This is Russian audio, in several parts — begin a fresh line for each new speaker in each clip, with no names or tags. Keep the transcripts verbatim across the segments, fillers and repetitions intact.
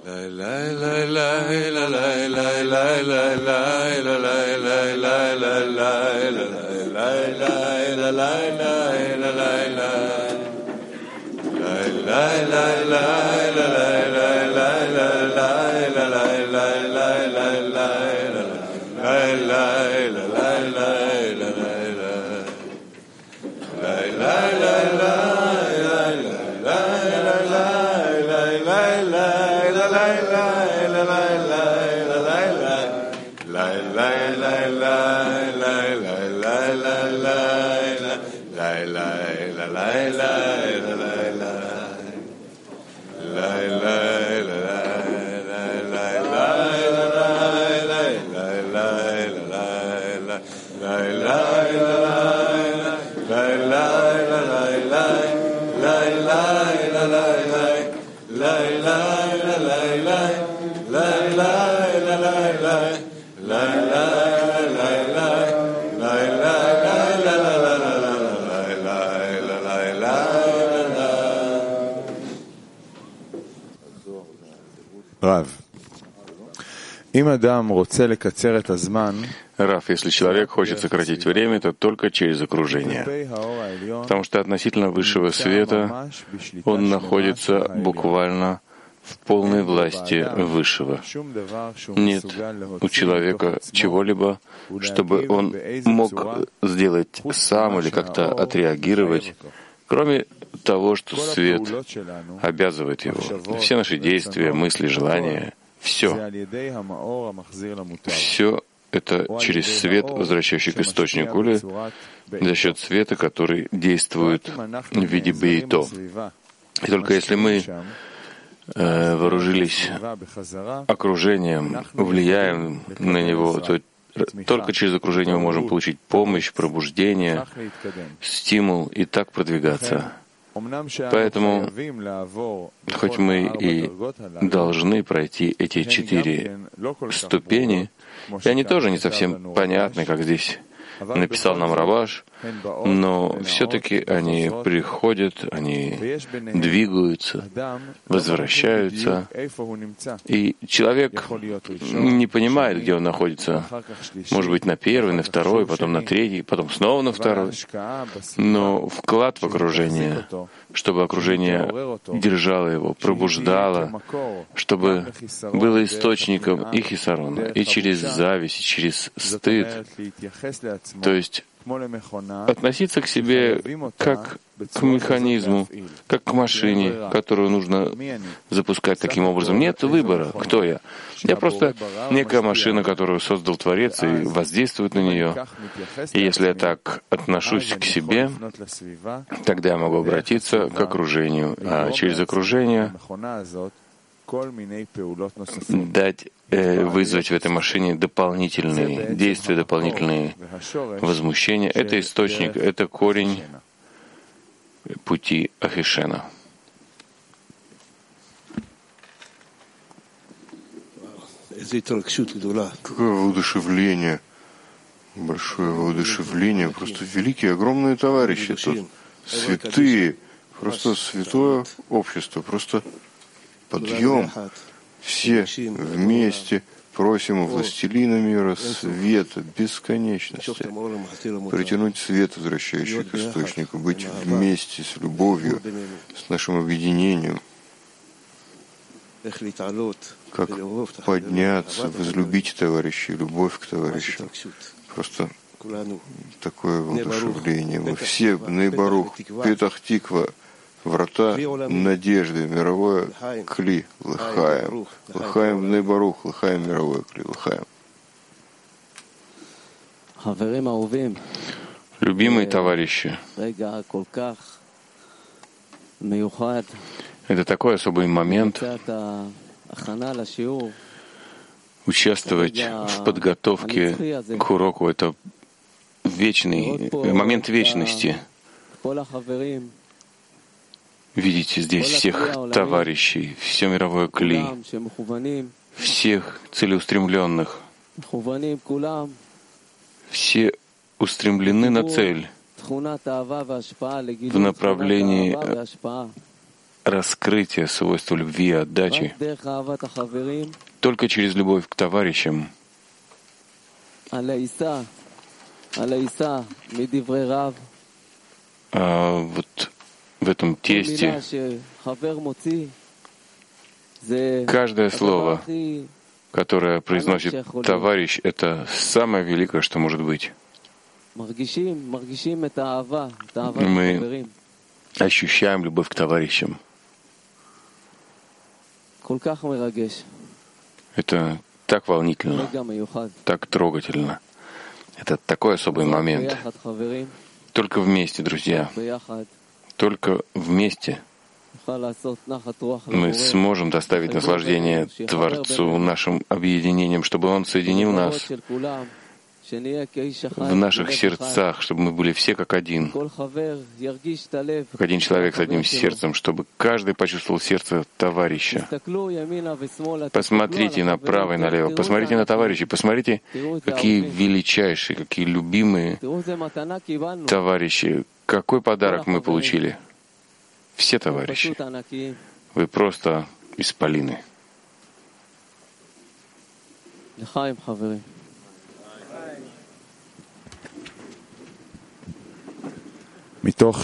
Раф, если человек хочет сократить время, то только через окружение. Потому что относительно высшего света он находится буквально в полной власти Высшего. Нет у человека чего-либо, чтобы он мог сделать сам или как-то отреагировать, кроме того, что свет обязывает его. Все наши действия, мысли, желания, все. Все это через свет, возвращающий к источнику, или за счет света, который действует в виде бейто. И только если мы э, вооружились окружением, влияем на него, то только через окружение мы можем получить помощь, пробуждение, стимул и так продвигаться. Поэтому, хоть мы и должны пройти эти четыре ступени, и они тоже не совсем понятны, как здесь написал нам Рабаш, но все-таки они приходят, они двигаются, возвращаются, и человек не понимает, где он находится. Может быть, на первый, на второй, потом на третий, потом снова на второй. Но вклад в окружение, чтобы окружение держало его, пробуждало, чтобы было источником и хисарона, и через зависть, и через стыд, то есть относиться к себе как к механизму, как к машине, которую нужно запускать таким образом. Нет выбора, кто я. Я просто некая машина, которую создал Творец и воздействует на нее. И если я так отношусь к себе, тогда я могу обратиться к окружению, а через окружение дать, э, вызвать в этой машине дополнительные действия, дополнительные возмущения. Это источник, это корень пути Ахишена.
Какое воодушевление, большое воодушевление, просто великие, огромные товарищи тут, святые, просто святое общество, просто подъем. Все вместе просим у Властелина мира света, бесконечности, притянуть свет, возвращающий к источнику, быть вместе с любовью, с нашим объединением, как подняться, возлюбить товарищей, любовь к товарищам. Просто такое воодушевление. Мы все, Бней Барух, Петах Тиква, врата надежды, мировое кли, лыхаем. Лыхаем Бней Барух, лыхаем мировое кли, лыхаем.
Любимые товарищи, это такой особый момент участвовать в подготовке к уроку. Это вечный момент вечности. Видите здесь всех товарищей, все мировое кли, всех целеустремленных. Все устремлены на цель в направлении раскрытие свойства любви и отдачи только через любовь к товарищам. А вот в этом тесте каждое слово, которое произносит товарищ, это самое великое, что может быть. Мы ощущаем любовь к товарищам. Это так волнительно, так трогательно. Это такой особый момент. Только вместе, друзья, только вместе мы сможем доставить наслаждение Творцу нашим объединением, чтобы Он соединил нас в наших сердцах, чтобы мы были все как один, как один человек с одним сердцем, чтобы каждый почувствовал сердце товарища. Посмотрите направо и налево, посмотрите на товарищей, посмотрите, какие величайшие, какие любимые товарищи, какой подарок мы получили. Все товарищи. Вы просто исполины.
Из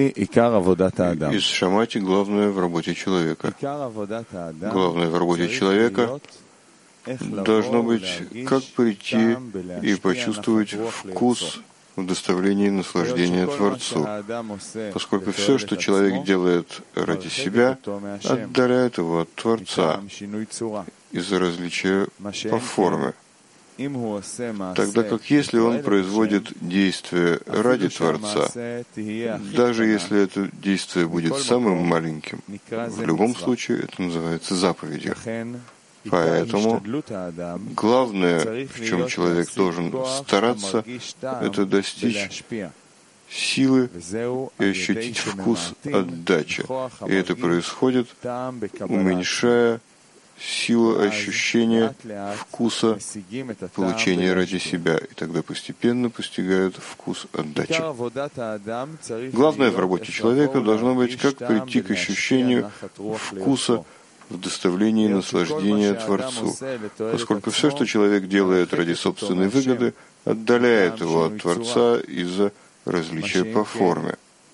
Шамати главное в работе человека. Главное в работе человека должно быть, как прийти и почувствовать вкус в доставлении наслаждения Творцу, поскольку все, что человек делает ради себя, отдаляет его от Творца из-за различия по форме. Тогда как если он производит действие ради Творца, даже если это действие будет самым маленьким, в любом случае это называется заповедью. Поэтому главное, в чем человек должен стараться, это достичь силы и ощутить вкус отдачи. И это происходит, уменьшая силу ощущения вкуса получения ради себя, и тогда постепенно постигают вкус отдачи. Главное в работе человека должно быть, как прийти к ощущению вкуса в доставлении наслаждения Творцу, поскольку все, что человек делает ради собственной выгоды, отдаляет его от Творца из-за различия по форме.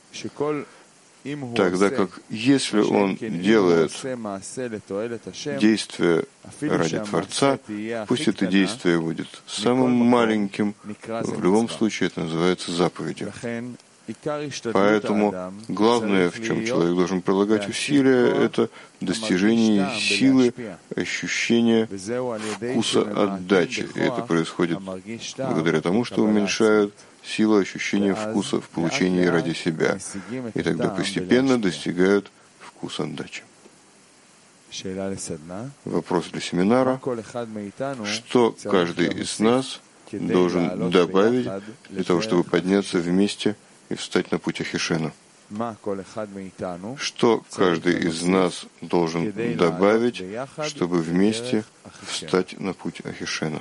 Тогда как если он делает действие ради Творца, пусть это действие будет самым маленьким, в любом случае это называется заповедью. Поэтому главное, в чем человек должен прилагать усилия, это достижение силы ощущения вкуса отдачи. И это происходит благодаря тому, что уменьшают силу ощущения вкуса в получении ради себя. И тогда постепенно достигают вкус отдачи. Вопрос для семинара. Что каждый из нас должен добавить для того, чтобы подняться вместе и встать на путь Ахишена? Что каждый из нас должен добавить, чтобы вместе встать на путь Ахишена?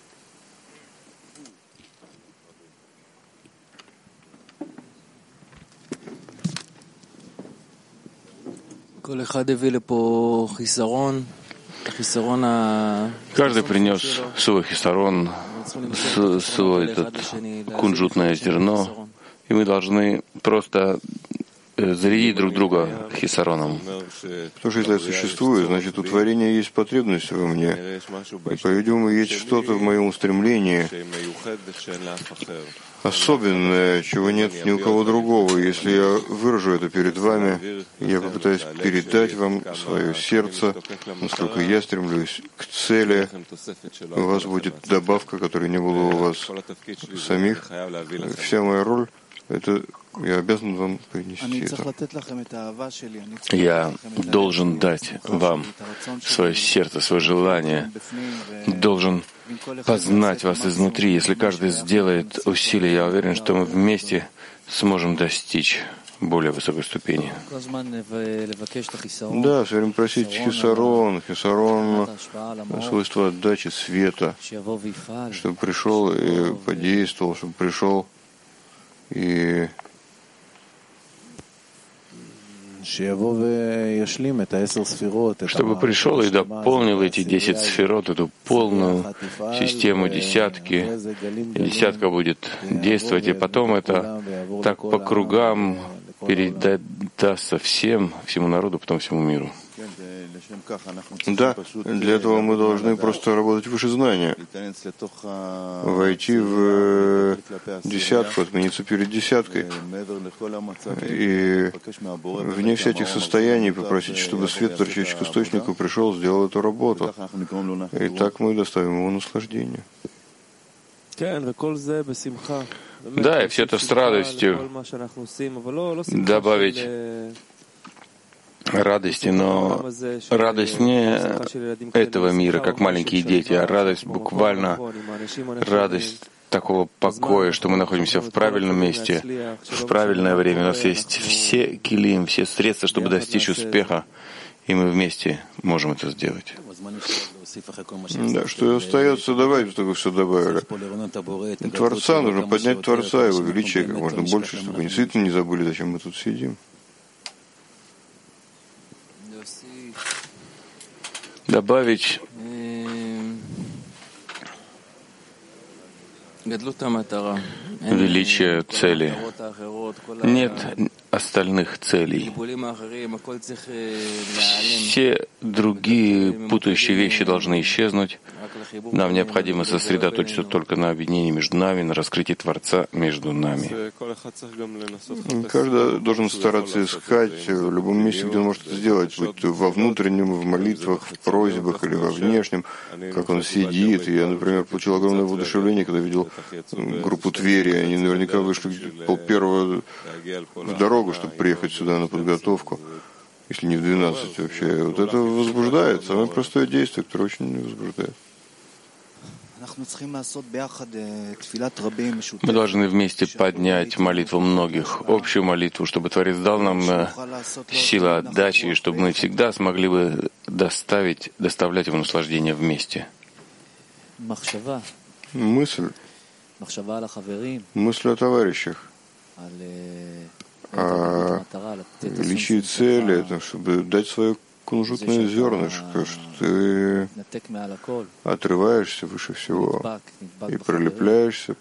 Каждый принес свой хисарон, свой этот кунжутное зерно, и мы должны просто зарядить друг друга хисароном.
Потому что если я существую, значит, у творения есть потребность во мне. И, по-видимому, есть что-то в моем устремлении особенное, чего нет ни у кого другого. Если я выражу это перед вами, я попытаюсь передать вам свое сердце, насколько я стремлюсь к цели, у вас будет добавка, которой не было у вас самих. Вся моя роль — это я обязан вам принести это.
Я должен дать вам свое сердце, свое желание, должен познать вас изнутри. Если каждый сделает усилия, я уверен, что мы вместе сможем достичь более высокой ступени.
Да, все время просить хисарон, хисарон, свойство отдачи света, чтобы пришел и подействовал, чтобы пришел и
чтобы пришел и дополнил эти десять сферот, эту полную систему десятки, и десятка будет действовать, и потом это так по кругам передастся всем, всему народу, потом всему миру.
Да, для этого мы должны просто работать выше знания, войти в десятку, отмениться перед десяткой, и вне всяких состояний попросить, чтобы свет торчащий к источнику пришел, сделал эту работу. И так мы доставим ему наслаждение.
Да, и все это с радостью добавить радости, но радость не этого мира, как маленькие дети, а радость буквально радость такого покоя, что мы находимся в правильном месте, в правильное время. У нас есть все килим, все средства, чтобы достичь успеха, и мы вместе можем это сделать.
Да, что остается добавить, чтобы все добавили. Творца, нужно поднять Творца, Его величие как можно больше, чтобы действительно не забыли, зачем мы тут сидим.
Добавить величие цели. Нет остальных целей. Все другие путающие вещи должны исчезнуть. Нам необходимо сосредоточиться только на объединении между нами, на раскрытии Творца между нами.
Каждый должен стараться искать в любом месте, где он может это сделать, будь то во внутреннем, в молитвах, в просьбах или во внешнем, как он сидит. Я, например, получил огромное воодушевление, когда видел группу Твери. Они наверняка вышли пол первого в дорогу, чтобы приехать сюда на подготовку, если не в двенадцать вообще. Вот это возбуждает, самое простое действие, которое очень возбуждает.
Мы должны вместе поднять молитву многих, общую молитву, чтобы Творец дал нам силу отдачи, и чтобы мы всегда смогли бы доставить, доставлять Ему наслаждение вместе.
Мысль, мысль о товарищах, о величии цели, это чтобы дать свое кунжутное зернышко, что ты отрываешься выше всего и прилепляешься